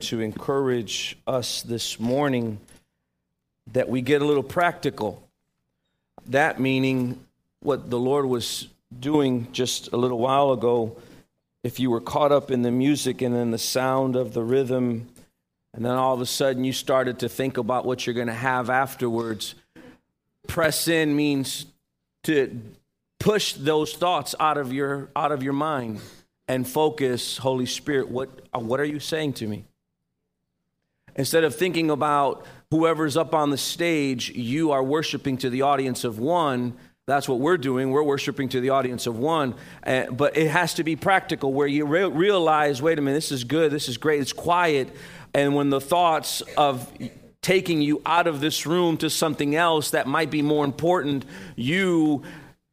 to encourage us this morning that we get a little practical. That meaning what the Lord was doing just a little while ago. If you were caught up in the music and in the sound of the rhythm, and then all of a sudden you started to think about what you're going to have afterwards, press in means to push those thoughts out of your mind and focus. Holy Spirit, what are you saying to me? Instead of thinking about whoever's up on the stage, you are worshiping to the audience of one. That's what we're doing. We're worshiping to the audience of one. But it has to be practical, where you realize, wait a minute, this is good, this is great, it's quiet. And when the thoughts of taking you out of this room to something else that might be more important, you,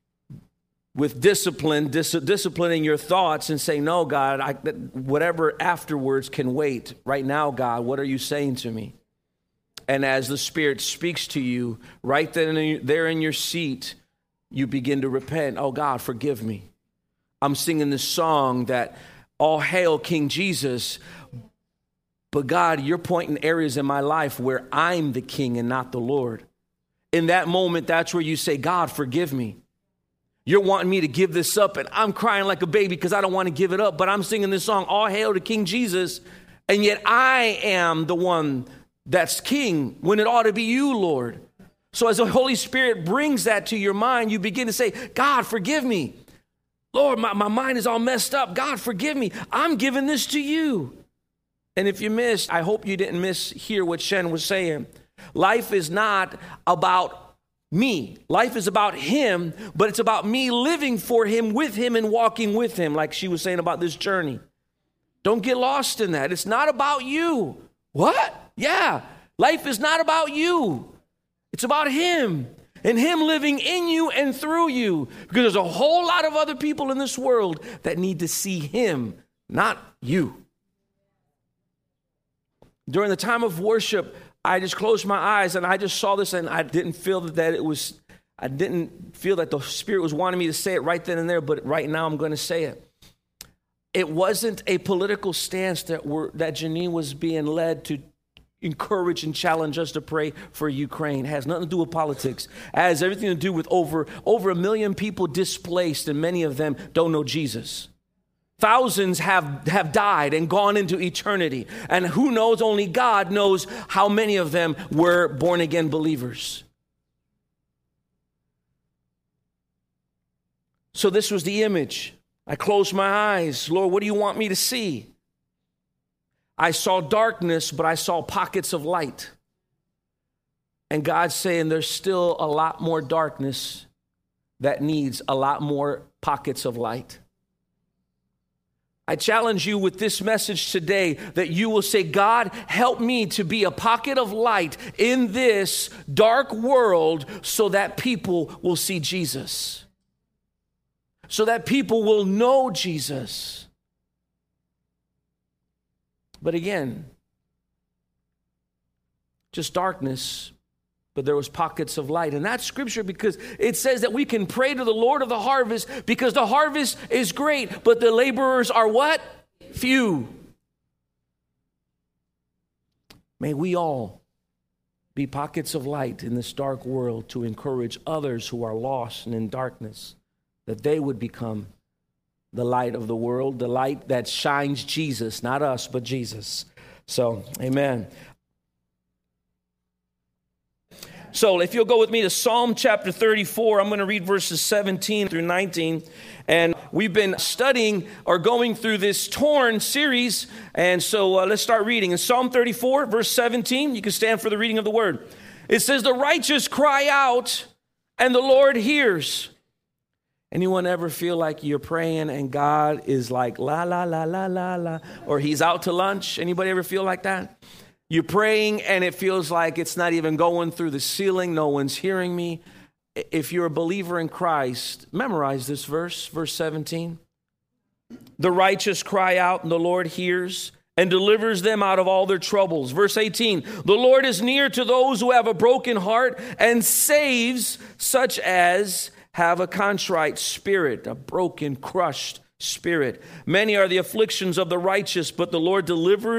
with disciplining your thoughts and say, no, God, whatever afterwards can wait. Right now, God, what are you saying to me? And as the Spirit speaks to you, right there in your seat, you begin to repent. Oh, God, forgive me. I'm singing this song that all hail King Jesus. But God, you're pointing areas in my life where I'm the king and not the Lord. In that moment, that's where you say, God, forgive me. You're wanting me to give this up, and I'm crying like a baby because I don't want to give it up. But I'm singing this song, all hail to King Jesus, and yet I am the one that's king when it ought to be you, Lord. So as the Holy Spirit brings that to your mind, you begin to say, God, forgive me. Lord, my mind is all messed up. God, forgive me. I'm giving this to you. And if you missed, I hope you didn't hear what Shen was saying. Life is not about me. Life is about him, but it's about me living for him, with him, and walking with him, like she was saying about this journey. Don't get lost in that. It's not about you. What? Yeah. Life is not about you. It's about him and him living in you and through you, because there's a whole lot of other people in this world that need to see him, not you. During the time of worship, I just closed my eyes and I just saw this, and I didn't feel that the Spirit was wanting me to say it right then and there, but right now I'm going to say it. It wasn't a political stance that Janine was being led to encourage and challenge us to pray for Ukraine. It has nothing to do with politics. It has everything to do with over 1 million people displaced, and many of them don't know Jesus. Thousands have died and gone into eternity. And who knows, only God knows how many of them were born-again believers. So this was the image. I closed my eyes. Lord, what do you want me to see? I saw darkness, but I saw pockets of light. And God's saying there's still a lot more darkness that needs a lot more pockets of light. I challenge you with this message today that you will say, God, help me to be a pocket of light in this dark world so that people will see Jesus, so that people will know Jesus. But again, just darkness, but there was pockets of light. And that's scripture, because it says that we can pray to the Lord of the harvest, because the harvest is great, but the laborers are what? Few. May we all be pockets of light in this dark world to encourage others who are lost and in darkness, that they would become the light of the world, the light that shines Jesus, not us, but Jesus. So, amen. So if you'll go with me to Psalm chapter 34, I'm going to read verses 17 through 19. And we've been studying or going through this Torn series. And so let's start reading. In Psalm 34, verse 17, you can stand for the reading of the word. It says, the righteous cry out and the Lord hears. Anyone ever feel like you're praying and God is like, la, la, la, la, la, la, or he's out to lunch? Anybody ever feel like that? You're praying and it feels like it's not even going through the ceiling. No one's hearing me. If you're a believer in Christ, memorize this verse 17. The righteous cry out and the Lord hears and delivers them out of all their troubles. Verse 18, the Lord is near to those who have a broken heart and saves such as have a contrite spirit, a broken, crushed spirit. Many are the afflictions of the righteous, but the Lord delivers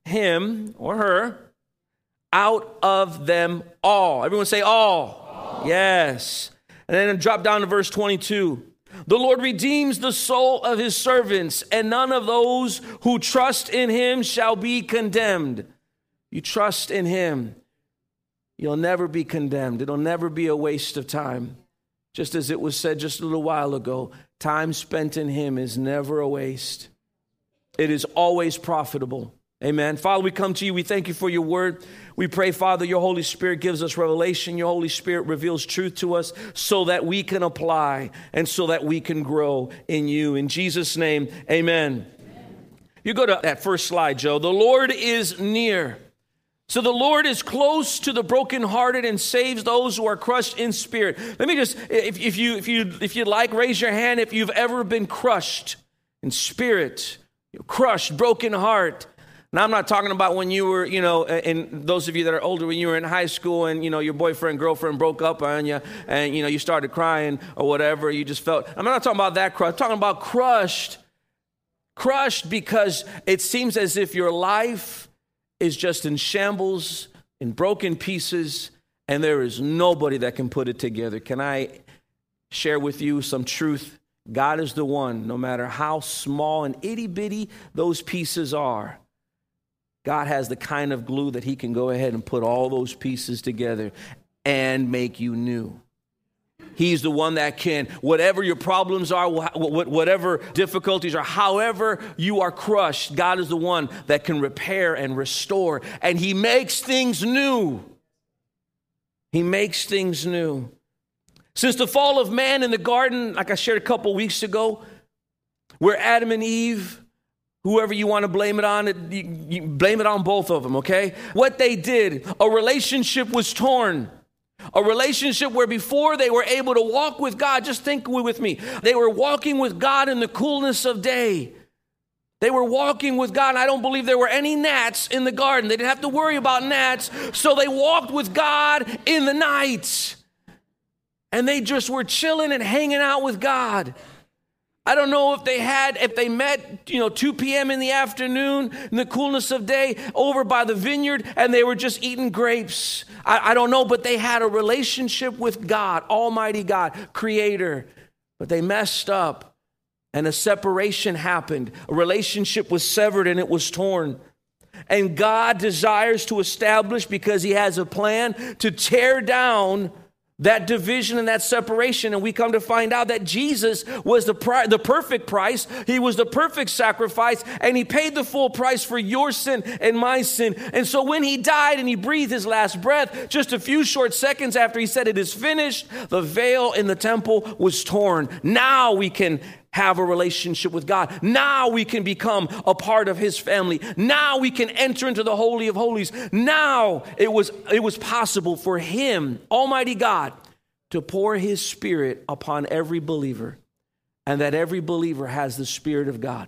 him or her out of them all. Everyone say all. Yes. And then drop down to verse 22. The Lord redeems the soul of his servants, and none of those who trust in him shall be condemned. You trust in him, you'll never be condemned. It'll never be a waste of time. Just as it was said just a little while ago, time spent in him is never a waste. It is always profitable. Amen. Father, we come to you. We thank you for your word. We pray, Father, your Holy Spirit gives us revelation. Your Holy Spirit reveals truth to us so that we can apply and so that we can grow in you. In Jesus' name, amen. You go to that first slide, Joe. The Lord is near. So the Lord is close to the brokenhearted and saves those who are crushed in spirit. Let me just, if you'd like, raise your hand if you've ever been crushed in spirit, crushed, broken heart. Now, I'm not talking about when you were, and those of you that are older, when you were in high school and, your boyfriend, girlfriend broke up on you and, you started crying or whatever. You just felt, I'm not talking about that crushed. I'm talking about crushed because it seems as if your life is just in shambles, in broken pieces, and there is nobody that can put it together. Can I share with you some truth? God is the one, no matter how small and itty bitty those pieces are. God has the kind of glue that he can go ahead and put all those pieces together and make you new. He's the one that can, whatever your problems are, whatever difficulties are, however you are crushed, God is the one that can repair and restore. And he makes things new. He makes things new. Since the fall of man in the garden, like I shared a couple weeks ago, where Adam and Eve, whoever you want to blame it on, you blame it on both of them, okay? What they did, a relationship was torn. A relationship where before they were able to walk with God, just think with me, they were walking with God in the coolness of day. They were walking with God, and I don't believe there were any gnats in the garden. They didn't have to worry about gnats, so they walked with God in the night. And they just were chilling and hanging out with God. I don't know if they met, 2 p.m. in the afternoon in the coolness of day over by the vineyard and they were just eating grapes. I don't know, but they had a relationship with God, Almighty God, Creator. But they messed up and a separation happened. A relationship was severed and it was torn. And God desires to establish, because he has a plan, to tear down that division and that separation. And we come to find out that Jesus was the perfect price. He was the perfect sacrifice, and he paid the full price for your sin and my sin. And so when he died and he breathed his last breath, just a few short seconds after he said it is finished, the veil in the temple was torn. Now we can have a relationship with God. Now we can become a part of his family. Now we can enter into the Holy of Holies. Now it was possible for him, Almighty God, to pour his Spirit upon every believer, and that every believer has the Spirit of God,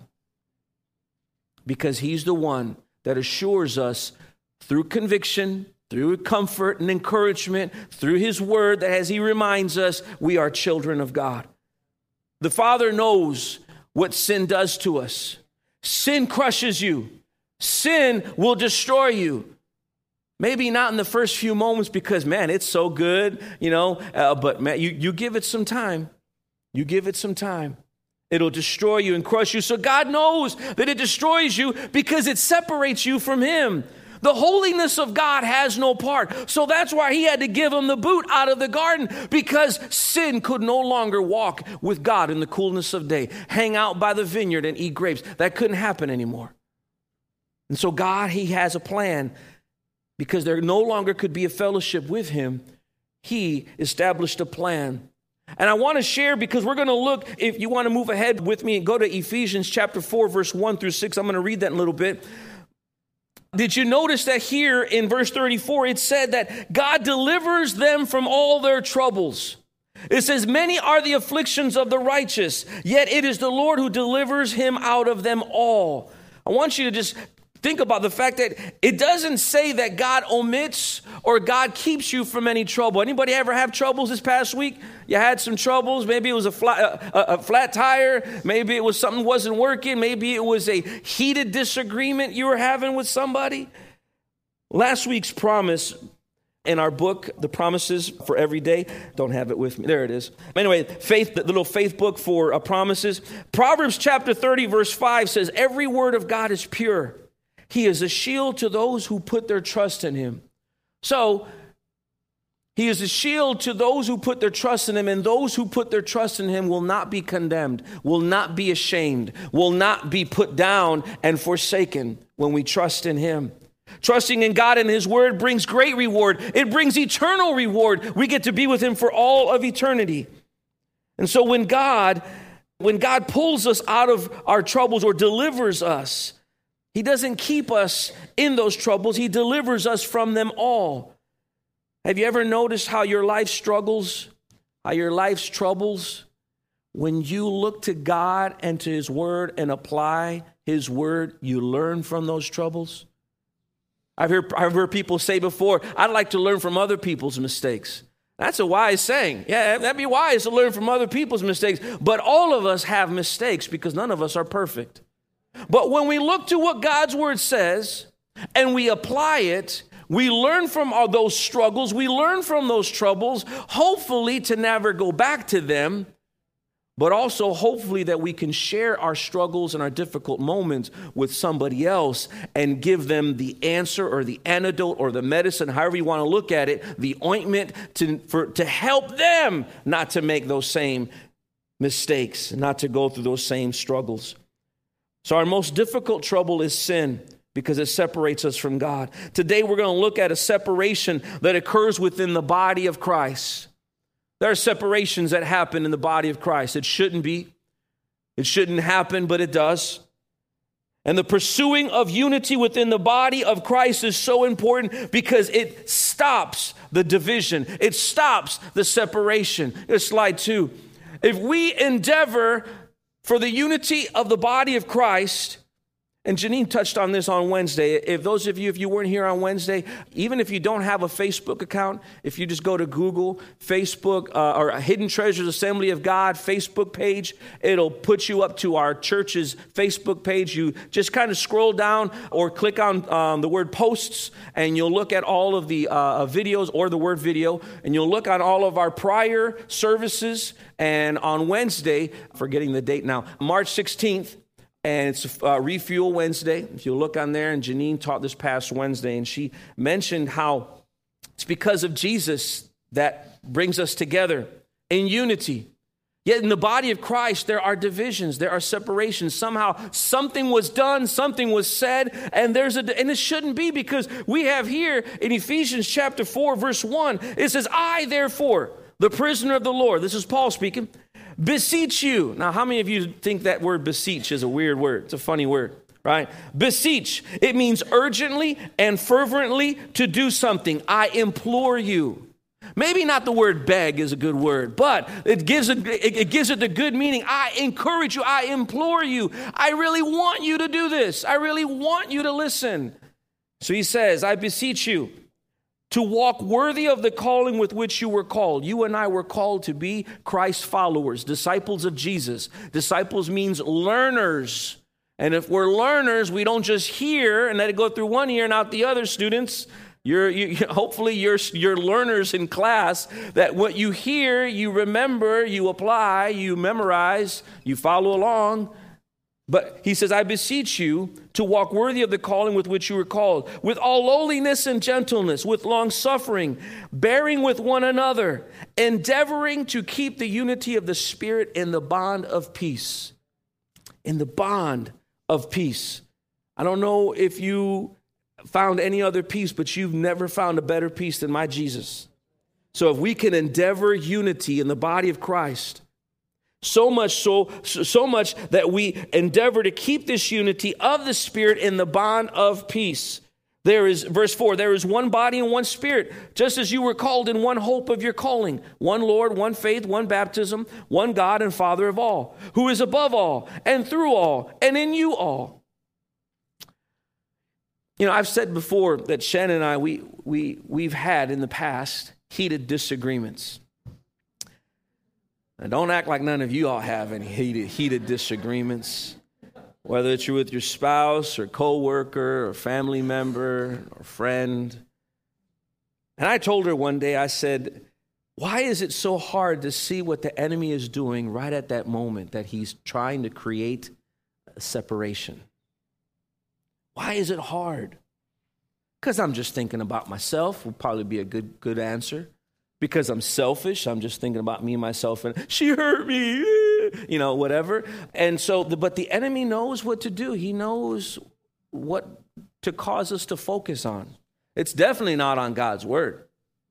because he's the one that assures us through conviction, through comfort and encouragement, through his word, that as he reminds us, we are children of God. The Father knows what sin does to us. Sin crushes you. Sin will destroy you. Maybe not in the first few moments because, man, it's so good, but man, you give it some time. You give it some time. It'll destroy you and crush you. So God knows that it destroys you because it separates you from him. The holiness of God has no part. So that's why he had to give him the boot out of the garden, because sin could no longer walk with God in the coolness of day, hang out by the vineyard and eat grapes. That couldn't happen anymore. And so God, he has a plan, because there no longer could be a fellowship with him. He established a plan. And I want to share, because we're going to look, if you want to move ahead with me and go to Ephesians chapter 4, verse 1 through 6. I'm going to read that in a little bit. Did you notice that here in verse 34, it said that God delivers them from all their troubles? It says, many are the afflictions of the righteous, yet it is the Lord who delivers him out of them all. I want you to just Think about the fact that it doesn't say that God omits or God keeps you from any trouble. Anybody ever have troubles this past week? You had some troubles. Maybe it was a flat tire. Maybe it was something wasn't working. Maybe it was a heated disagreement you were having with somebody. Last week's promise in our book, The Promises for Every Day. Don't have it with me. There it is. Anyway, the little faith book for promises. Proverbs chapter 30, verse 5 says, every word of God is pure. He is a shield to those who put their trust in him. So, he is a shield to those who put their trust in him, and those who put their trust in him will not be condemned, will not be ashamed, will not be put down and forsaken when we trust in him. Trusting in God and his word brings great reward. It brings eternal reward. We get to be with him for all of eternity. And so when God pulls us out of our troubles or delivers us, he doesn't keep us in those troubles. He delivers us from them all. Have you ever noticed how your life struggles, how your life's troubles, when you look to God and to his word and apply his word, you learn from those troubles? I've heard people say before, I'd like to learn from other people's mistakes. That's a wise saying. Yeah, that'd be wise to learn from other people's mistakes. But all of us have mistakes because none of us are perfect. But when we look to what God's word says and we apply it, we learn from all those struggles, we learn from those troubles, hopefully to never go back to them, but also hopefully that we can share our struggles and our difficult moments with somebody else and give them the answer or the antidote or the medicine, however you want to look at it, the ointment to help them not to make those same mistakes, not to go through those same struggles. So our most difficult trouble is sin because it separates us from God. Today we're going to look at a separation that occurs within the body of Christ. There are separations that happen in the body of Christ. It shouldn't be. It shouldn't happen, but it does. And the pursuing of unity within the body of Christ is so important because it stops the division. It stops the separation. Here's slide 2. If we endeavor for the unity of the body of Christ, and Janine touched on this on Wednesday. If those of you, if you weren't here on Wednesday, even if you don't have a Facebook account, if you just go to Google, Facebook, or Hidden Treasures Assembly of God Facebook page, it'll put you up to our church's Facebook page. You just kind of scroll down or click on the word posts, and you'll look at all of the videos or the word video, and you'll look on all of our prior services. And on Wednesday, forgetting the date now, March 16th, and it's Refuel Wednesday. If you look on there, and Janine taught this past Wednesday, and she mentioned how it's because of Jesus that brings us together in unity. Yet in the body of Christ, there are divisions, there are separations. Somehow something was done, something was said, and and it shouldn't be, because we have here in Ephesians chapter 4, verse 1, it says, I therefore, the prisoner of the Lord, this is Paul speaking, beseech you. Now, how many of you think that word beseech is a weird word? It's a funny word, right? Beseech. It means urgently and fervently to do something. I implore you. Maybe not the word beg is a good word, but it gives it the good meaning. I encourage you. I implore you. I really want you to do this. I really want you to listen. So he says, I beseech you to walk worthy of the calling with which you were called. You and I were called to be Christ followers, disciples of Jesus. Disciples means learners. And if we're learners, we don't just hear and let it go through one ear and out the other, students. Hopefully you're learners in class, that what you hear, you remember, you apply, you memorize, you follow along. But he says, I beseech you to walk worthy of the calling with which you were called, with all lowliness and gentleness, with long suffering, bearing with one another, endeavoring to keep the unity of the Spirit in the bond of peace. In the bond of peace. I don't know if you found any other peace, but you've never found a better peace than my Jesus. So if we can endeavor unity in the body of Christ, so much that we endeavor to keep this unity of the Spirit in the bond of peace. There is, verse 4, there is one body and one Spirit, just as you were called in one hope of your calling. One Lord, one faith, one baptism, one God and Father of all, who is above all and through all and in you all. You know, I've said before that Shannon and I, we've had in the past heated disagreements. Now, don't act like none of you all have any heated disagreements, whether it's you're with your spouse or coworker or family member or friend. And I told her one day, I said, why is it so hard to see what the enemy is doing right at that moment that he's trying to create a separation? Why is it hard? Because I'm just thinking about myself would probably be a good answer. Because I'm selfish, I'm just thinking about me and myself, and she hurt me, you know, whatever. And so, but the enemy knows what to do. He knows what to cause us to focus on. It's definitely not on God's word.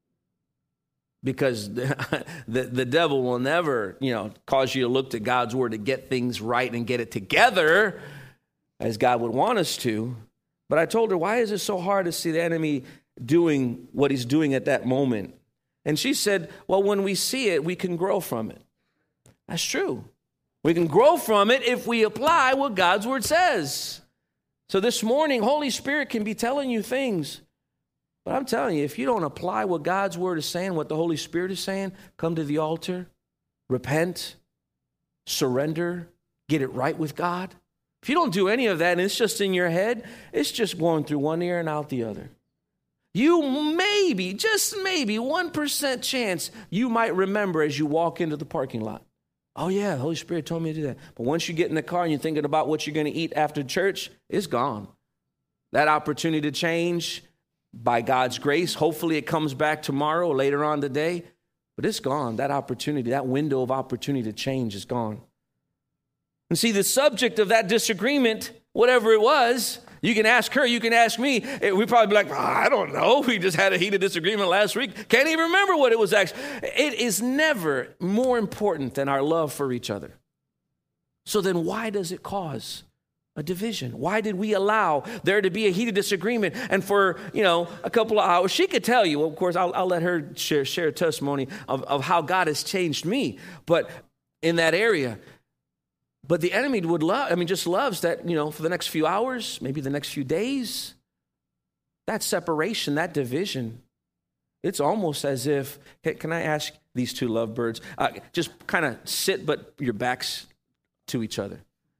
Because the devil will never, you know, cause you to look to God's word to get things right and get it together as God would want us to. But I told her, why is it so hard to see the enemy doing what he's doing at that moment? And she said, well, when we see it, we can grow from it. That's true. We can grow from it if we apply what God's word says. So this morning, Holy Spirit can be telling you things. But I'm telling you, if you don't apply what God's word is saying, what the Holy Spirit is saying, come to the altar, repent, surrender, get it right with God. If you don't do any of that and it's just in your head, it's just going through one ear and out the other. You maybe, just maybe, 1% chance you might remember as you walk into the parking lot. Oh yeah, the Holy Spirit told me to do that. But once you get in the car and you're thinking about what you're going to eat after church, it's gone. That opportunity to change, by God's grace, hopefully it comes back tomorrow or later on today, but it's gone. That opportunity, that window of opportunity to change is gone. And see, the subject of that disagreement, whatever it was, you can ask her, you can ask me. We'd probably be like, I don't know. We just had a heated disagreement last week. Can't even remember what it was actually. It is never more important than our love for each other. So then why does it cause a division? Why did we allow there to be a heated disagreement? And for, a couple of hours, she could tell you, well, of course, I'll let her share a testimony of how God has changed me. But in that area, but the enemy just loves that, for the next few hours, maybe the next few days, that separation, that division. It's almost as if, can I ask these two lovebirds, just kind of sit, but your backs to each other.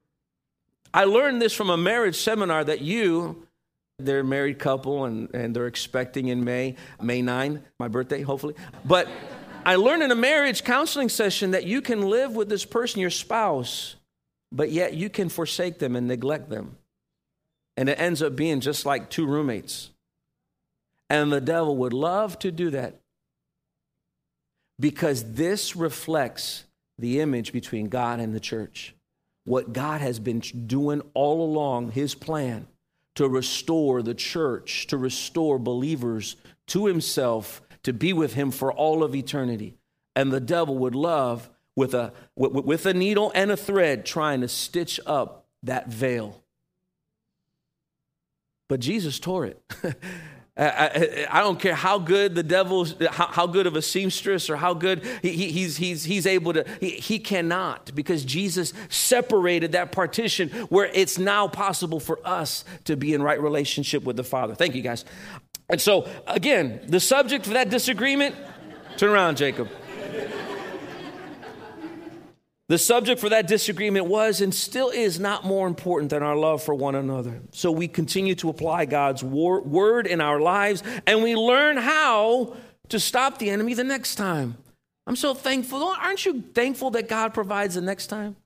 I learned this from a marriage seminar that they're a married couple and they're expecting in May 9, my birthday, hopefully. But I learned in a marriage counseling session that you can live with this person, your spouse, but yet you can forsake them and neglect them. And it ends up being just like two roommates. And the devil would love to do that because this reflects the image between God and the church. What God has been doing all along, his plan to restore the church, to restore believers to himself, to be with him for all of eternity. And the devil would love with a needle and a thread trying to stitch up that veil. But Jesus tore it. I don't care how good the devil's, how good of a seamstress or how good he's able to, he cannot, because Jesus separated that partition where it's now possible for us to be in right relationship with the Father. Thank you, guys. And so, again, the subject for that disagreement, turn around, Jacob. The subject for that disagreement was and still is not more important than our love for one another. So we continue to apply God's word in our lives, and we learn how to stop the enemy the next time. I'm so thankful. Aren't you thankful that God provides the next time?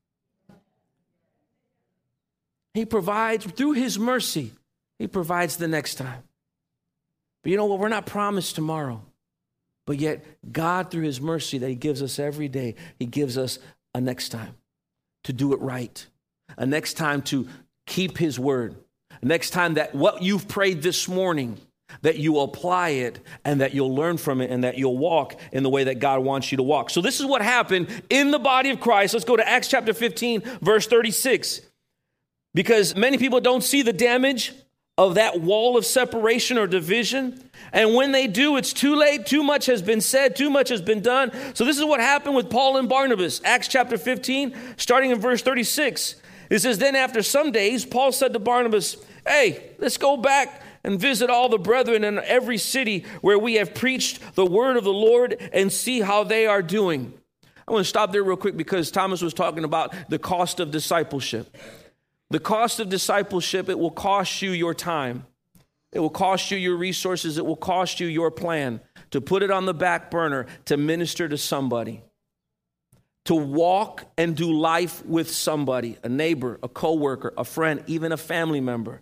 He provides through his mercy. He provides the next time. But you know what? We're not promised tomorrow. But yet God, through his mercy that he gives us every day, he gives us a next time to do it right, a next time to keep his word, a next time that what you've prayed this morning, that you apply it and that you'll learn from it and that you'll walk in the way that God wants you to walk. So this is what happened in the body of Christ. Let's go to Acts chapter 15, verse 36. Because many people don't see the damage of that wall of separation or division. And when they do, it's too late. Too much has been said. Too much has been done. So this is what happened with Paul and Barnabas. Acts chapter 15, starting in verse 36. It says, then after some days, Paul said to Barnabas, hey, let's go back and visit all the brethren in every city where we have preached the word of the Lord, and see how they are doing. I want to stop there real quick because Thomas was talking about the cost of discipleship. The cost of discipleship, it will cost you your time. It will cost you your resources. It will cost you your plan to put it on the back burner to minister to somebody, to walk and do life with somebody, a neighbor, a coworker, a friend, even a family member.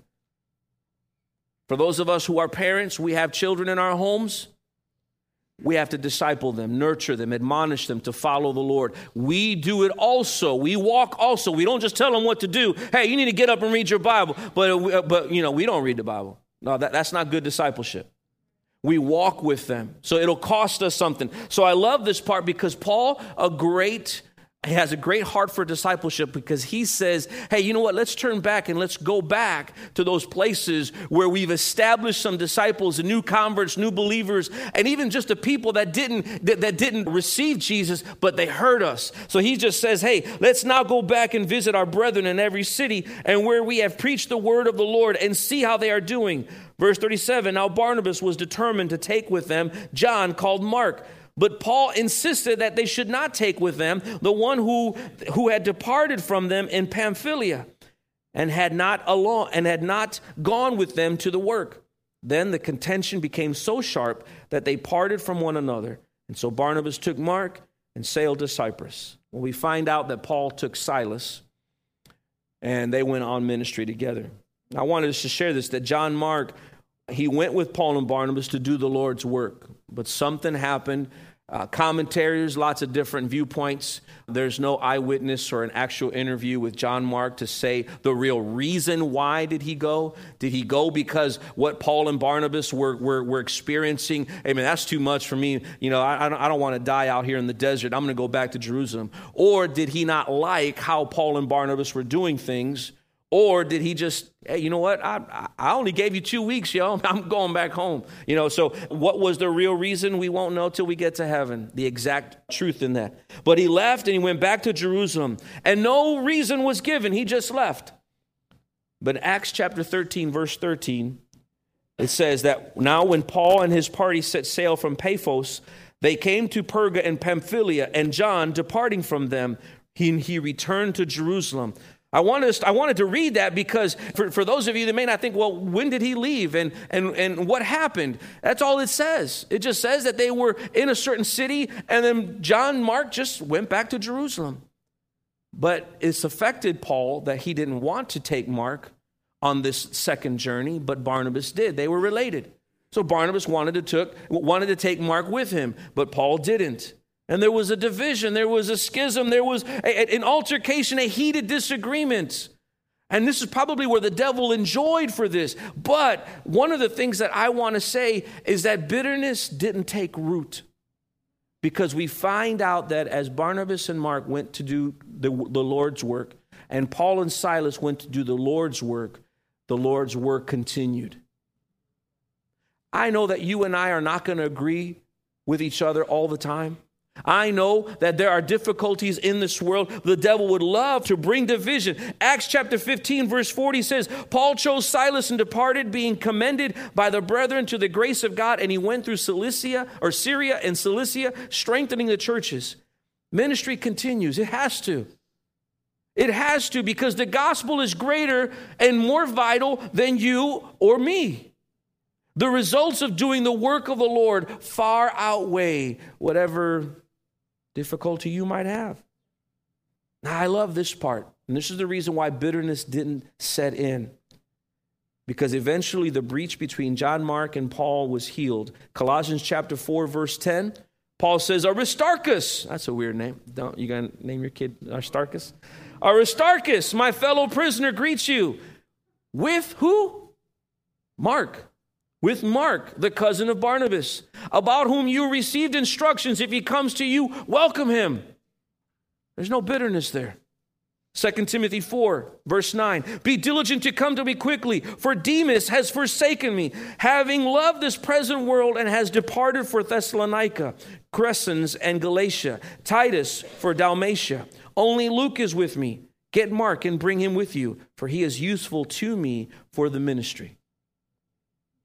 For those of us who are parents, we have children in our homes. We have to disciple them, nurture them, admonish them to follow the Lord. We do it also. We walk also. We don't just tell them what to do. Hey, you need to get up and read your Bible. But we don't read the Bible. No, that's not good discipleship. We walk with them. So it'll cost us something. So I love this part because Paul, he has a great heart for discipleship, because he says, hey, you know what? Let's turn back and let's go back to those places where we've established some disciples and new converts, new believers, and even just the people that didn't receive Jesus, but they heard us. So he just says, hey, let's now go back and visit our brethren in every city and where we have preached the word of the Lord, and see how they are doing. Verse 37, now Barnabas was determined to take with them John, called Mark. But Paul insisted that they should not take with them the one who had departed from them in Pamphylia and had not gone with them to the work. Then the contention became so sharp that they parted from one another. And so Barnabas took Mark and sailed to Cyprus. Well, we find out that Paul took Silas and they went on ministry together. I wanted us to share this, that John Mark, he went with Paul and Barnabas to do the Lord's work, but something happened. Commentaries, lots of different viewpoints. There's no eyewitness or an actual interview with John Mark to say the real reason why did he go. Did he go because what Paul and Barnabas were experiencing? I mean, that's too much for me. You know, I don't want to die out here in the desert. I'm going to go back to Jerusalem. Or did he not like how Paul and Barnabas were doing things? Or did he just, hey, you know what? I only gave you 2 weeks, yo. I'm going back home. You know, so what was the real reason? We won't know till we get to heaven, the exact truth in that. But he left and he went back to Jerusalem, and no reason was given. He just left. But in Acts chapter 13, verse 13, it says that now when Paul and his party set sail from Paphos, they came to Perga and Pamphylia, and John, departing from them, he returned to Jerusalem. I wanted to read that because for those of you that may not think, well, when did he leave and what happened? That's all it says. It just says that they were in a certain city, and then John Mark just went back to Jerusalem. But it's affected Paul that he didn't want to take Mark on this second journey, but Barnabas did. They were related. So Barnabas wanted to take Mark with him, but Paul didn't. And there was a division, there was a schism, there was an altercation, a heated disagreement. And this is probably where the devil enjoyed for this. But one of the things that I want to say is that bitterness didn't take root. Because we find out that as Barnabas and Mark went to do the Lord's work, and Paul and Silas went to do the Lord's work continued. I know that you and I are not going to agree with each other all the time. I know that there are difficulties in this world. The devil would love to bring division. Acts chapter 15, verse 40 says, Paul chose Silas and departed, being commended by the brethren to the grace of God. And he went through Syria and Cilicia, strengthening the churches. Ministry continues. It has to. It has to, because the gospel is greater and more vital than you or me. The results of doing the work of the Lord far outweigh whatever difficulty you might have. Now, I love this part. And this is the reason why bitterness didn't set in. Because eventually the breach between John Mark and Paul was healed. Colossians chapter 4, verse 10, Paul says, Aristarchus, that's a weird name. You going to name your kid Aristarchus? Aristarchus, my fellow prisoner, greets you. With who? Mark. With Mark, the cousin of Barnabas, about whom you received instructions. If he comes to you, welcome him. There's no bitterness there. 2 Timothy 4, verse 9. Be diligent to come to me quickly, for Demas has forsaken me, having loved this present world, and has departed for Thessalonica, Crescens, and Galatia, Titus for Dalmatia. Only Luke is with me. Get Mark and bring him with you, for he is useful to me for the ministry.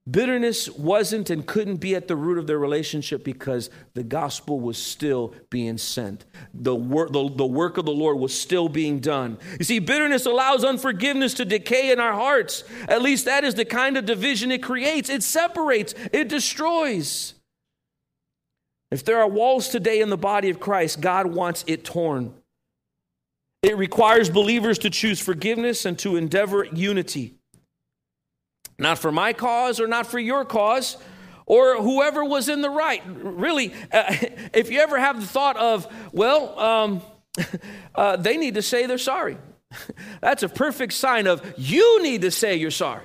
Bitterness wasn't and couldn't be at the root of their relationship because the gospel was still being sent. The work of the Lord was still being done. You see, bitterness allows unforgiveness to decay in our hearts. At least that is the kind of division it creates. It separates, it destroys. If there are walls today in the body of Christ, God wants it torn. It requires believers to choose forgiveness and to endeavor unity. Not for my cause or not for your cause or whoever was in the right. Really, if you ever have the thought of, they need to say they're sorry. That's a perfect sign of you need to say you're sorry.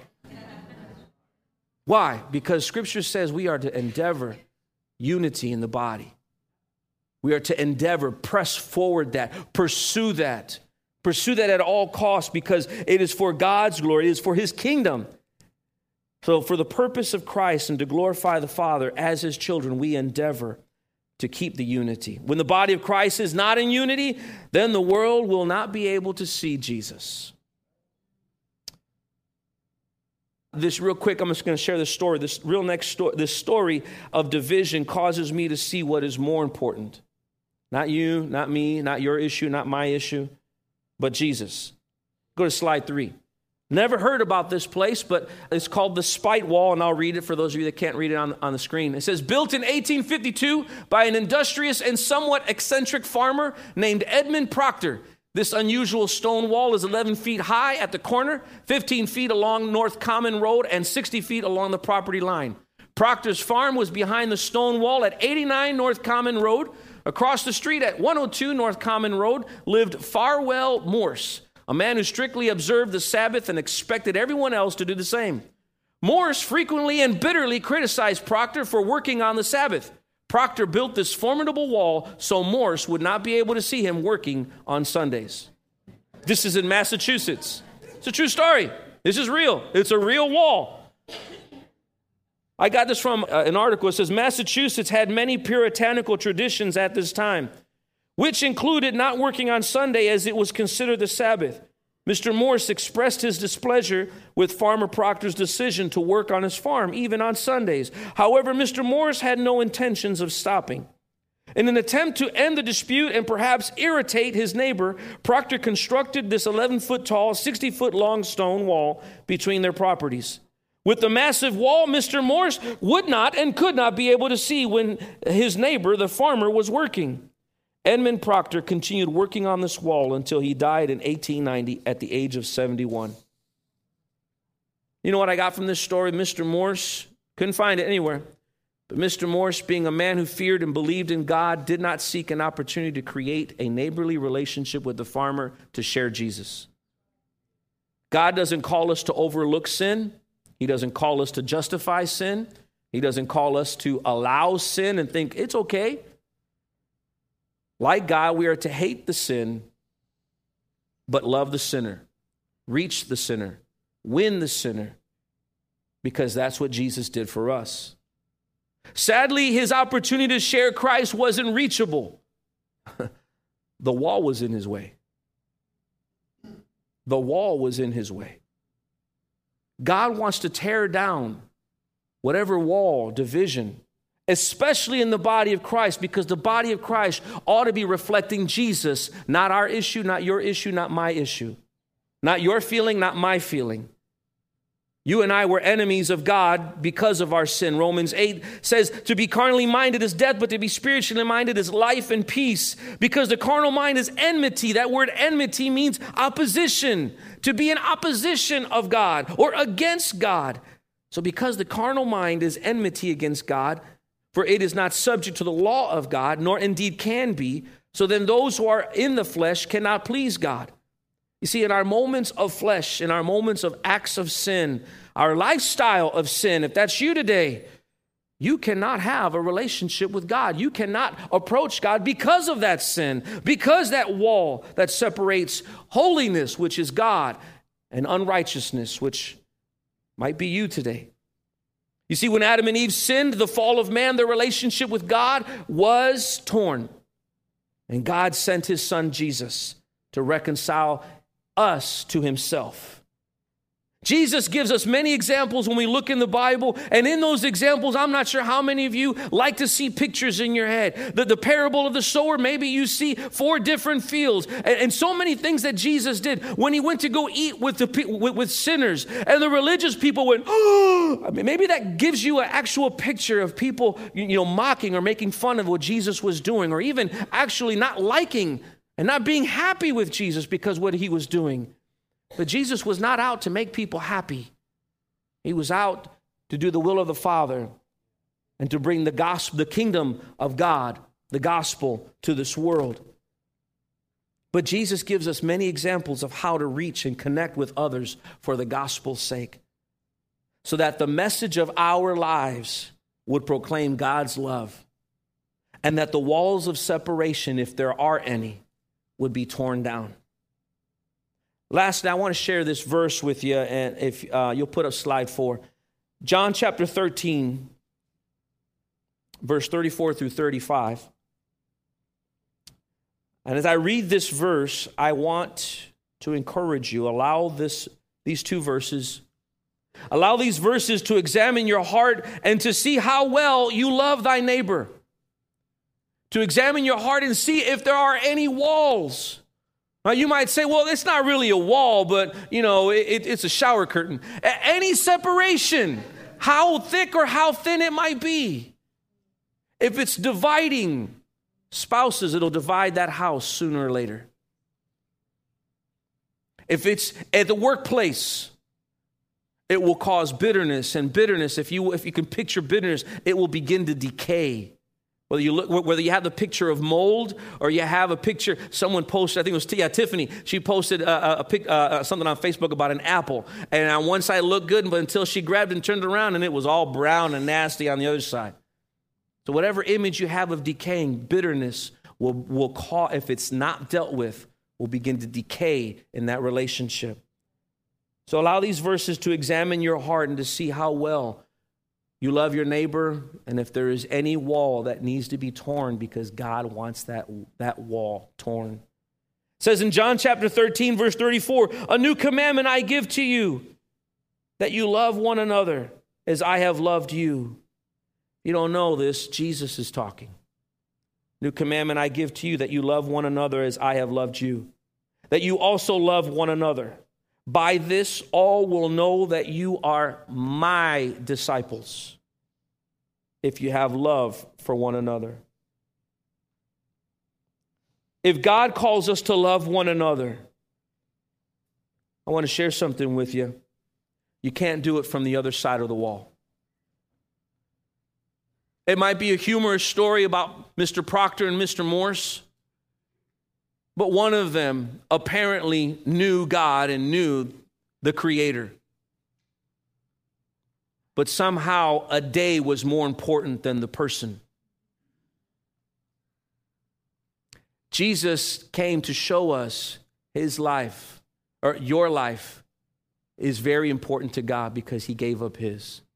Why? Because Scripture says we are to endeavor unity in the body. We are to endeavor, press forward that, pursue that at all costs because it is for God's glory, it is for His kingdom. So for the purpose of Christ and to glorify the Father as His children, we endeavor to keep the unity. When the body of Christ is not in unity, then the world will not be able to see Jesus. This real quick, I'm just going to share this story. This story of division causes me to see what is more important. Not you, not me, not your issue, not my issue, but Jesus. Go to slide 3. Never heard about this place, but it's called the Spite Wall, and I'll read it for those of you that can't read it on the screen. It says, built in 1852 by an industrious and somewhat eccentric farmer named Edmund Proctor. This unusual stone wall is 11 feet high at the corner, 15 feet along North Common Road, and 60 feet along the property line. Proctor's farm was behind the stone wall at 89 North Common Road. Across the street at 102 North Common Road lived Farwell Morse, a man who strictly observed the Sabbath and expected everyone else to do the same. Morse frequently and bitterly criticized Proctor for working on the Sabbath. Proctor built this formidable wall so Morse would not be able to see him working on Sundays. This is in Massachusetts. It's a true story. This is real. It's a real wall. I got this from an article. It says, Massachusetts had many puritanical traditions at this time, which included not working on Sunday as it was considered the Sabbath. Mr. Morse expressed his displeasure with Farmer Proctor's decision to work on his farm, even on Sundays. However, Mr. Morse had no intentions of stopping. In an attempt to end the dispute and perhaps irritate his neighbor, Proctor constructed this 11-foot tall, 60-foot long stone wall between their properties. With the massive wall, Mr. Morse would not and could not be able to see when his neighbor, the farmer, was working. Edmund Proctor continued working on this wall until he died in 1890 at the age of 71. You know what I got from this story? Mr. Morse, couldn't find it anywhere, but Mr. Morse, being a man who feared and believed in God, did not seek an opportunity to create a neighborly relationship with the farmer to share Jesus. God doesn't call us to overlook sin. He doesn't call us to justify sin. He doesn't call us to allow sin and think it's okay. Like God, we are to hate the sin, but love the sinner, reach the sinner, win the sinner, because that's what Jesus did for us. Sadly, his opportunity to share Christ wasn't reachable. The wall was in his way. The wall was in his way. God wants to tear down whatever wall, division, especially in the body of Christ, because the body of Christ ought to be reflecting Jesus, not our issue, not your issue, not my issue, not your feeling, not my feeling. You and I were enemies of God because of our sin. Romans 8 says to be carnally minded is death, but to be spiritually minded is life and peace. Because the carnal mind is enmity. That word enmity means opposition, to be in opposition of God or against God. So because the carnal mind is enmity against God, for it is not subject to the law of God, nor indeed can be, so then those who are in the flesh cannot please God. You see, in our moments of flesh, in our moments of acts of sin, our lifestyle of sin, if that's you today, you cannot have a relationship with God. You cannot approach God because of that sin, because that wall that separates holiness, which is God, and unrighteousness, which might be you today. You see, when Adam and Eve sinned, the fall of man, their relationship with God was torn. And God sent his son Jesus to reconcile us to himself. Jesus gives us many examples when we look in the Bible, and in those examples, I'm not sure how many of you like to see pictures in your head. The parable of the sower, maybe you see 4 different fields, and so many things that Jesus did. When he went to go eat with sinners, and the religious people went, oh, I mean, maybe that gives you an actual picture of people, mocking or making fun of what Jesus was doing, or even actually not liking and not being happy with Jesus because what he was doing. But Jesus was not out to make people happy. He was out to do the will of the Father and to bring the gospel, the kingdom of God, the gospel to this world. But Jesus gives us many examples of how to reach and connect with others for the gospel's sake, so that the message of our lives would proclaim God's love, and that the walls of separation, if there are any, would be torn down. Lastly, I want to share this verse with you, and if you'll put up slide 4. John chapter 13, verse 34 through 35. And as I read this verse, I want to encourage you, allow these 2 verses, allow these verses to examine your heart and to see how well you love thy neighbor. To examine your heart and see if there are any walls. Now, you might say, well, it's not really a wall, but, it's a shower curtain. Any separation, how thick or how thin it might be. If it's dividing spouses, it'll divide that house sooner or later. If it's at the workplace, it will cause bitterness. And bitterness, if you can picture bitterness, it will begin to decay. Whether you have the picture of mold or you have a picture, someone posted, I think it was Tiffany, she posted something on Facebook about an apple. And on one side it looked good, but until she grabbed and turned around and it was all brown and nasty on the other side. So whatever image you have of decaying, bitterness will cause, if it's not dealt with, will begin to decay in that relationship. So allow these verses to examine your heart and to see how well you love your neighbor, and if there is any wall that needs to be torn, because God wants that wall torn. It says in John chapter 13, verse 34, a new commandment I give to you, that you love one another as I have loved you. You don't know this, Jesus is talking. New commandment I give to you, that you love one another as I have loved you, that you also love one another. By this, all will know that you are my disciples, if you have love for one another. If God calls us to love one another, I want to share something with you. You can't do it from the other side of the wall. It might be a humorous story about Mr. Proctor and Mr. Morse, but one of them apparently knew God and knew the Creator. But somehow a day was more important than the person. Jesus came to show us his life, or your life, is very important to God because he gave up his.